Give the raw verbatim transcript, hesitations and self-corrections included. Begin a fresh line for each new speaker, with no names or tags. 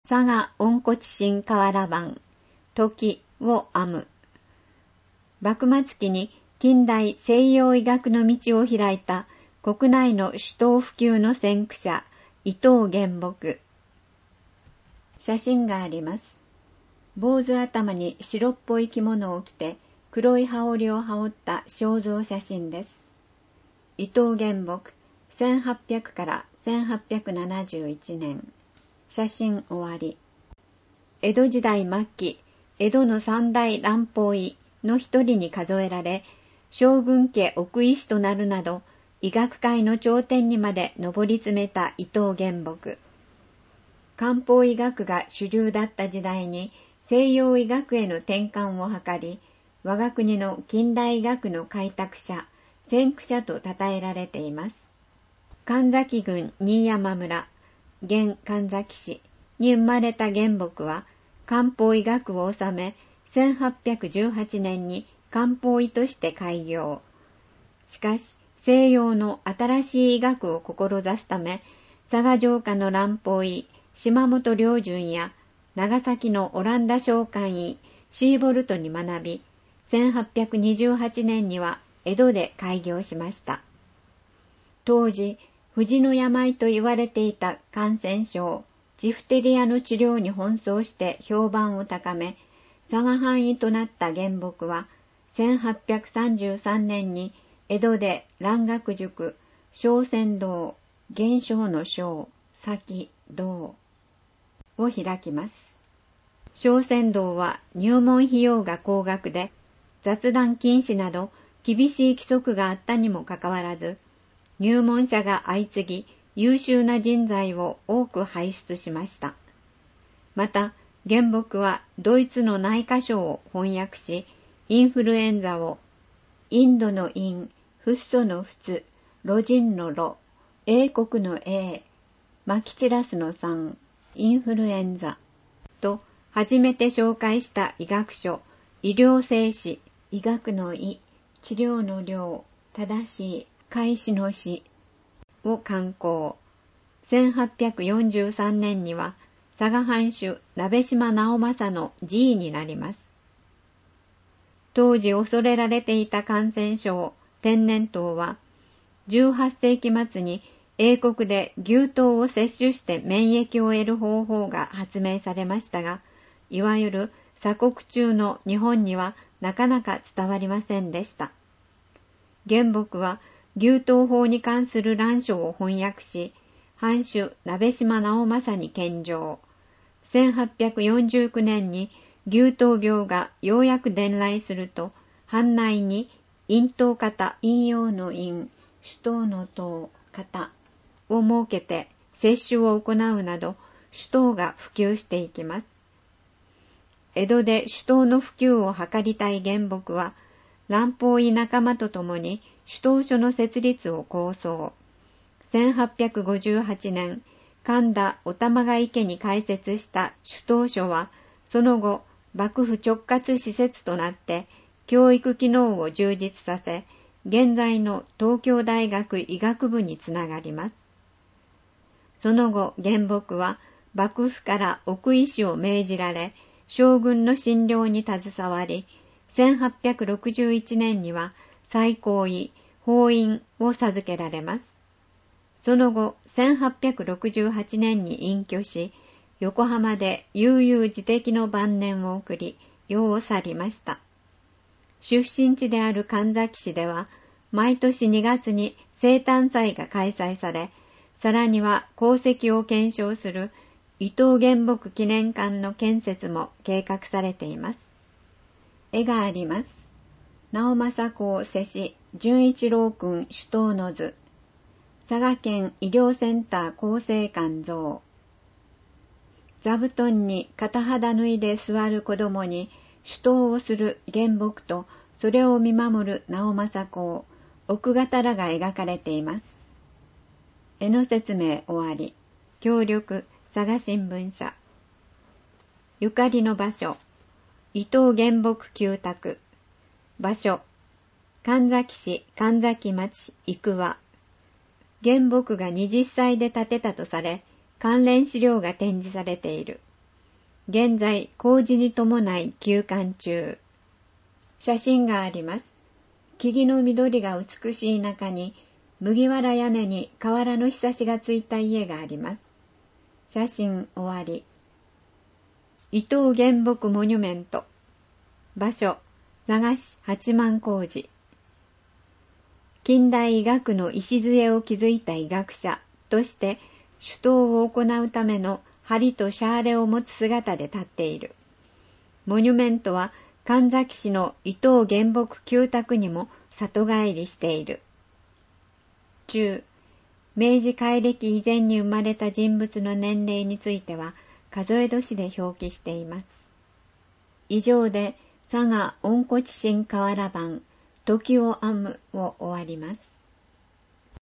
佐賀温骨神瓦版、時を編む。幕末期に近代西洋医学の道を開いた国内の首都普及の先駆者、伊藤玄木。写真があります。坊主頭に白っぽい着物を着て黒い羽織を羽織った肖像写真です。伊藤玄木、せんはっぴゃくからせんはっぴゃくななじゅういちねん。写真終わり。江戸時代末期、江戸の三大蘭方医の一人に数えられ、将軍家奥医師となるなど、医学界の頂点にまで上り詰めた伊藤玄木。漢方医学が主流だった時代に西洋医学への転換を図り、我が国の近代医学の開拓者、先駆者と称えられています。神崎郡新山村、現神崎市に生まれた玄木は、漢方医学を治め、せんはっぴゃくじゅうはちねんに漢方医として開業。しかし、西洋の新しい医学を志すため、佐賀城下の蘭方医、島本良順や、長崎のオランダ商館医、シーボルトに学び、せんはっぴゃくにじゅうはちねんには江戸で開業しました。当時、不治の病と言われていた感染症、ジフテリアの治療に奔走して評判を高め、佐賀藩医となった玄木は、せんはっぴゃくさんじゅうさんねんに江戸で蘭学塾、小仙堂、現象の小、先、堂を開きます。小仙堂は入門費用が高額で、雑談禁止など厳しい規則があったにもかかわらず、入門者が相次ぎ優秀な人材を多く輩出しました。また、玄木はドイツの内科書を翻訳し、インフルエンザをインドのイン、フッ素のフツ、ロジンのロ、英国の英、マキチラスの酸、インフルエンザと初めて紹介した医学書、医療精子、医学の医、治療の療、正しい、開始の死を刊行。せんはっぴゃくよんじゅうさんねんには佐賀藩主鍋島直正の侍医になります。当時恐れられていた感染症、天然痘はじゅうはっせいき末に英国で牛痘を摂取して免疫を得る方法が発明されましたが、いわゆる鎖国中の日本にはなかなか伝わりませんでした。玄木は牛痘法に関する蘭書を翻訳し、藩主鍋島直正に献上。せんはっぴゃくよんじゅうきゅうねんに牛痘病がようやく伝来すると、藩内に咽頭型、陰陽の陰、手刀の刀、型を設けて接種を行うなど、手刀が普及していきます。江戸で手刀の普及を図りたい玄木は、蘭方医仲間とともに手刀所の設立を構想。せんはっぴゃくごじゅうはちねん、神田お玉ヶ池に開設した手刀所は、その後、幕府直轄施設となって、教育機能を充実させ、現在の東京大学医学部につながります。その後、玄木は、幕府から奥医師を命じられ、将軍の診療に携わり、せんはっぴゃくろくじゅういちねんには最高位、法院を授けられます。その後、せんはっぴゃくろくじゅうはちねんに隠居し、横浜で悠々自適の晩年を送り、世を去りました。出身地である神崎市では、毎年にがつに生誕祭が開催され、さらには功績を顕彰する伊藤玄木記念館の建設も計画されています。絵があります。直正公世子純一郎君手刀の図。佐賀県医療センター厚生館像。座布団に片肌脱いで座る子供に手刀をする玄木とそれを見守る直正公、奥方らが描かれています。絵の説明終わり。協力佐賀新聞社。ゆかりの場所。伊藤玄木旧宅。場所。神崎市神崎町生和。玄木がはたちで建てたとされ、関連資料が展示されている。 現在工事に伴い休館中。写真があります。木々の緑が美しい中に、麦わら屋根に瓦のひさしがついた家があります。写真終わり。伊藤原木モニュメント。場所、佐賀市八幡工事。近代医学の礎を築いた医学者として手刀を行うための針とシャーレを持つ姿で立っている。モニュメントは神崎市の伊藤原木旧宅にも里帰りしている。中、明治改暦以前に生まれた人物の年齢については数え年で表記しています。以上で佐賀温故知新河原版時を編むを終わります。